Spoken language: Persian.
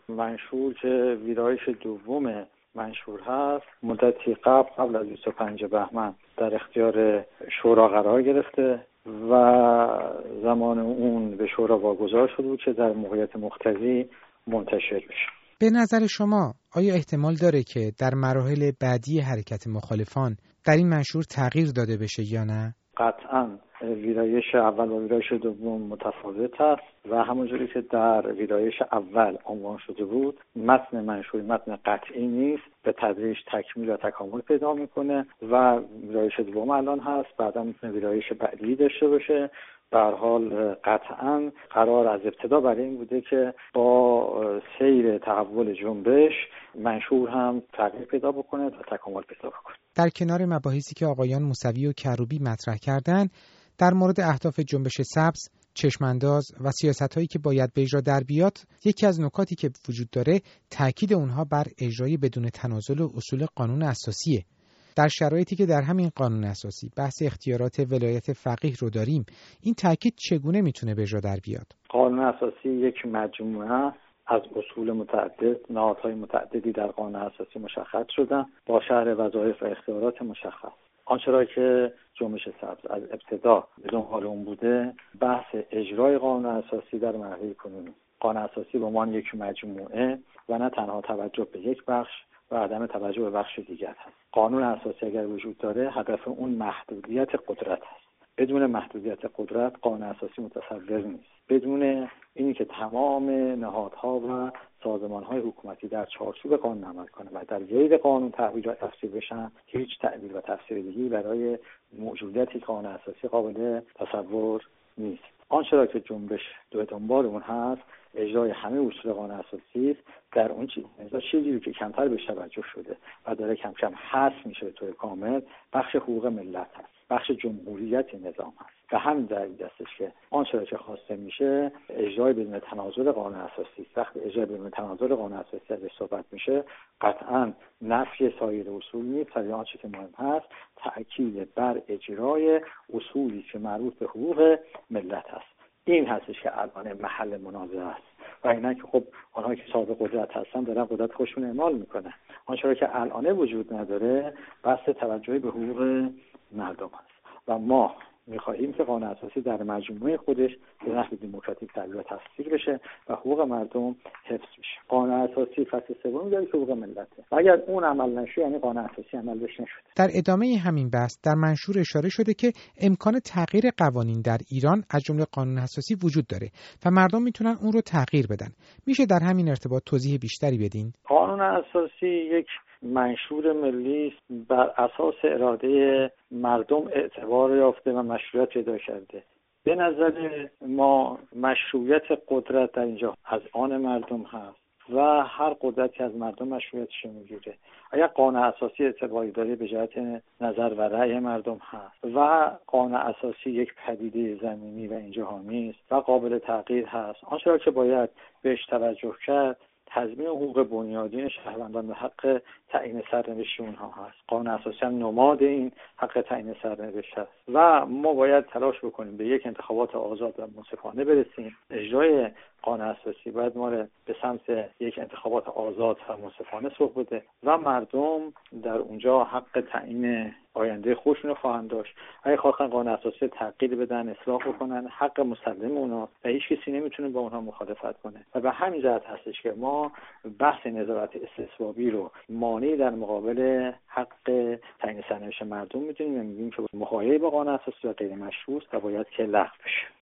منشور که ویرایش دوم منشور هست مدتی قبل از 25 بهمن در اختیار شورا قرار گرفته و زمان اون به شورا واگذار شده بود که در موقعیت مقتضی منتشر بشه. به نظر شما آیا احتمال داره که در مراحل بعدی حرکت مخالفان در این منشور تغییر داده بشه یا نه؟ قطعاً ویرایش اول و ویرایش دوم متفاوت است و همونجوری که در ویرایش اول عنوان شده بود متن منشور متن قطعی نیست، به تدریج تکمیل و تکامل پیدا میکنه و ویرایش دوم الان هست، بعدا میتونه ویرایش بعدی داشته باشه. به هر حال قطعاً قرار از ابتدا برای این بوده که با سیر تحول جنبش منشور هم تغییر پیدا بکنه و تکامل پیدا بکنه. در کنار مباحثی که آقایان موسوی و کروبی مطرح کردند، در مورد اهداف جنبش سبز، چشمانداز و سیاست‌هایی که باید به اجرا در بیاد، یکی از نکاتی که وجود داره تاکید اونها بر اجرای بدون تنازل و اصول قانون اساسیه. در شرایطی که در همین قانون اساسی بحث اختیارات ولایت فقیه رو داریم، این تاکید چگونه میتونه به اجرا در بیاد؟ قانون اساسی یک مجموعه از اصول متعدد، نهادهای متعددی در قانون اساسی مشخص شدن با شرح وظایف و اختیارات مشخص. آنچه را که جنبش سبز از ابتدا به دنبال اون بوده بحث اجرای قانون اساسی در مرحله کنونی. قانون اساسی به عنوان یک مجموعه و نه تنها توجه به یک بخش و عدم توجه به بخش دیگر هست. قانون اساسی اگر وجود داره هدف اون محدودیت قدرت هست. بدون محدودیت قدرت قانون اساسی متصور نیست. بدون اینی که تمام نهادها و سازمان‌های حکومتی در چارچوب قانون عمل کنند و در غیر قانون تعبیر و تفسیر بشن، هیچ تعبیر و تفسیر دیگه‌ای برای موجودیت قانون اساسی قابل تصور نیست. آنچه را که جنبش دنبال اون هست اجرای همه اصول قانون اساسی است. در اون چیزی که کمتر به توجه شده و داره کم کم حذف میشه به طور کامل بخش حقوق ملت هست، بخش جمهوریت نظام هست. به همین دلیل هستش که آنچه را که خواسته میشه اجرای بدون تنازل قانون اساسی است. وقتی اجرای بدون تنازل قانون اساسی ازش صحبت میشه قطعاً نفی سایر اصول نیست، ولی آنچه که مهم هست تأکید بر اجرای اصولی که مربوط به حقوق ملت هست. این هستش که الان محل منازعه است و اینا که خب آنها که صاحب قدرت هستن دارن قدرت خودشون اعمال میکنن. آنچه که الان وجود نداره بحث توجه به حقوق مردم هست و ما می‌خواهیم که قانون اساسی در مجموعه خودش به نحو دموکراتیک تعبیر و تفسیر بشه و حقوق مردم حفظ بشه. قانون اساسی فصل سوم داره که حقوق ملته. اگر اون عمل نشه یعنی قانون اساسی عمل بشه نشده. در ادامه همین بحث در منشور اشاره شده که امکان تغییر قوانین در ایران از جمله قانون اساسی وجود داره و مردم میتونن اون رو تغییر بدن. میشه در همین ارتباط توضیح بیشتری بدین؟ قانون اساسی یک منشور ملی بر اساس اراده مردم اعتبار یافته و مشروعیت پیدا کرده. به نظر ما مشروعیت قدرت در اینجا از آن مردم هست و هر قدرتی از مردم مشروعیتش میگیره. اگر قانون اساسی اعتباری داره به جهت نظر و رأی مردم هست و قانون اساسی یک پدیده زمینی و این جهانی است و قابل تغییر هست، آنچه را که باید بهش توجه کرد تضمین حقوق بنیادین شهروندان و حق تعیین سرنوشت اونها هست. قانون اساسی هم نماد این حق تعیین سرنوشت است و ما باید تلاش بکنیم به یک انتخابات آزاد و منصفانه برسیم. اجرای قانون اساسی باید ما را به سمت یک انتخابات آزاد و منصفانه سوق بده و مردم در اونجا حق تعیین آینده خودشون رو خواهند داشت. اگه خواستن قانون اساسی تغییر بدن، اصلاح بکنن، حق مسلم اونا و هیچ کسی نمیتونه با اونها مخالفت کنه. و به همین جهت هستش که ما بحث نظارت استثبابی رو مانعی در مقابل حق تعیین سرنوشت مردم میدونیم و میگیم که مخالف با قانون اساسی و غیر مشروع است و باید که لغو بشه.